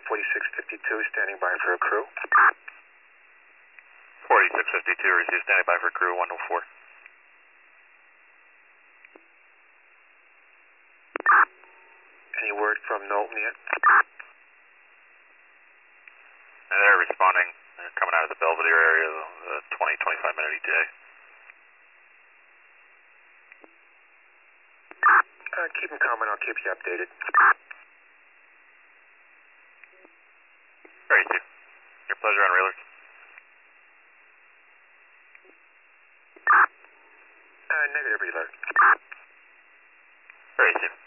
4652, standing by for a crew. 4652, receive standing by for crew 104. Any word from Knowlton yet? And they're responding. They're coming out of the Belvedere area, the 20-25 minute ETA. Keep them coming. I'll keep you updated. Great, Steve. Your pleasure on Railers. Negative alert. Great, Steve.